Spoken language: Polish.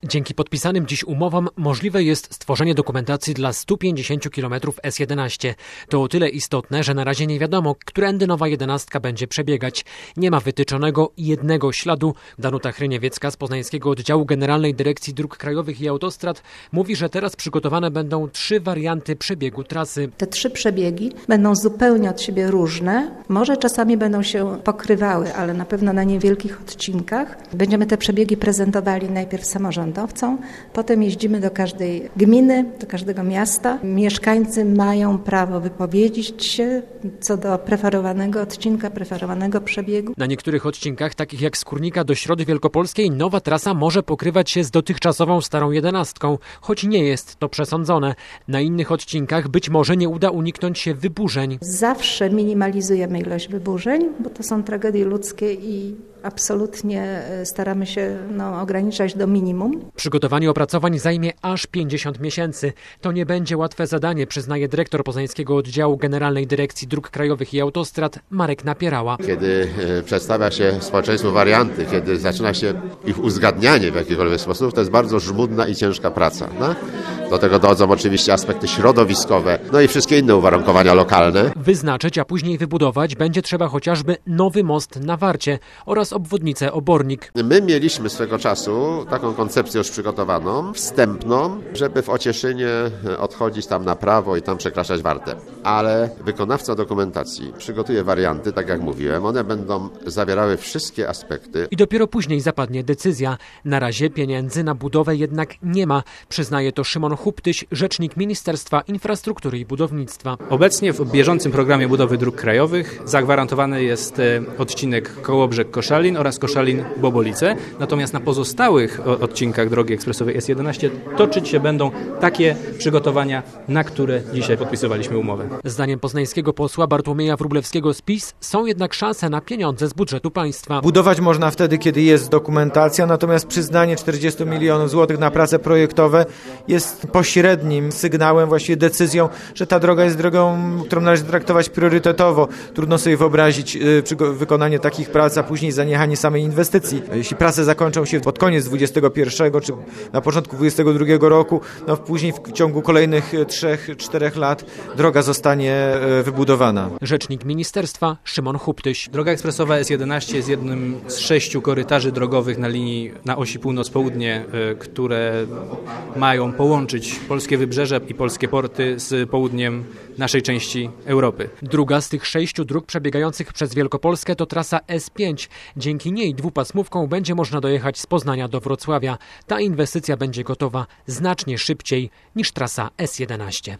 Dzięki podpisanym dziś umowom możliwe jest stworzenie dokumentacji dla 150 km S11. To o tyle istotne, że na razie nie wiadomo, którędy nowa 11 będzie przebiegać. Nie ma wytyczonego jednego śladu. Danuta Hryniewiecka z Poznańskiego Oddziału Generalnej Dyrekcji Dróg Krajowych i Autostrad mówi, że teraz przygotowane będą 3 warianty przebiegu trasy. Te 3 przebiegi będą zupełnie od siebie różne. Może czasami będą się pokrywały, ale na pewno na niewielkich odcinkach. Będziemy te przebiegi prezentowali najpierw samorządowcom, potem jeździmy do każdej gminy, do każdego miasta. Mieszkańcy mają prawo wypowiedzieć się co do preferowanego odcinka, preferowanego przebiegu. Na niektórych odcinkach, takich jak z Kórnika do Środy Wielkopolskiej, nowa trasa może pokrywać się z dotychczasową starą 11, choć nie jest to przesądzone. Na innych odcinkach być może nie uda uniknąć się wyburzeń. Zawsze minimalizujemy ilość wyburzeń, bo to są tragedie ludzkie i absolutnie staramy się ograniczać do minimum. Przygotowanie opracowań zajmie aż 50 miesięcy. To nie będzie łatwe zadanie, przyznaje dyrektor Poznańskiego Oddziału Generalnej Dyrekcji Dróg Krajowych i Autostrad Marek Napierała. Kiedy przedstawia się społeczeństwu warianty, kiedy zaczyna się ich uzgadnianie w jakikolwiek sposób, to jest bardzo żmudna i ciężka praca. No? Do tego dochodzą oczywiście aspekty środowiskowe, no i wszystkie inne uwarunkowania lokalne. Wyznaczyć, a później wybudować będzie trzeba chociażby nowy most na Warcie oraz obwodnicę Obornik. My mieliśmy swego czasu taką koncepcję już przygotowaną, wstępną, żeby w Ocieszynie odchodzić tam na prawo i tam przekraczać Wartę. Ale wykonawca dokumentacji przygotuje warianty, tak jak mówiłem, one będą zawierały wszystkie aspekty. I dopiero później zapadnie decyzja. Na razie pieniędzy na budowę jednak nie ma, przyznaje to Szymon Huptyś, rzecznik Ministerstwa Infrastruktury i Budownictwa. Obecnie w bieżącym programie budowy dróg krajowych zagwarantowany jest odcinek Kołobrzeg-Koszalin oraz Koszalin-Bobolice. Natomiast na pozostałych odcinkach drogi ekspresowej S11 toczyć się będą takie przygotowania, na które dzisiaj podpisywaliśmy umowę. Zdaniem poznańskiego posła Bartłomieja Wróblewskiego z PiS są jednak szanse na pieniądze z budżetu państwa. Budować można wtedy, kiedy jest dokumentacja, natomiast przyznanie 40 milionów złotych na prace projektowe jest pośrednim sygnałem, właściwie decyzją, że ta droga jest drogą, którą należy traktować priorytetowo. Trudno sobie wyobrazić wykonanie takich prac, a później zaniechanie samej inwestycji. Jeśli prace zakończą się pod koniec 2021 czy na początku 2022 roku, później w ciągu kolejnych 3-4 lat droga zostanie wybudowana. Rzecznik ministerstwa Szymon Huptyś. Droga ekspresowa S11 jest jednym z 6 korytarzy drogowych na linii na osi północ-południe, które mają połączyć polskie wybrzeże i polskie porty z południem naszej części Europy. Druga z tych 6 dróg przebiegających przez Wielkopolskę to trasa S5. Dzięki niej dwupasmówką będzie można dojechać z Poznania do Wrocławia. Ta inwestycja będzie gotowa znacznie szybciej niż trasa S11.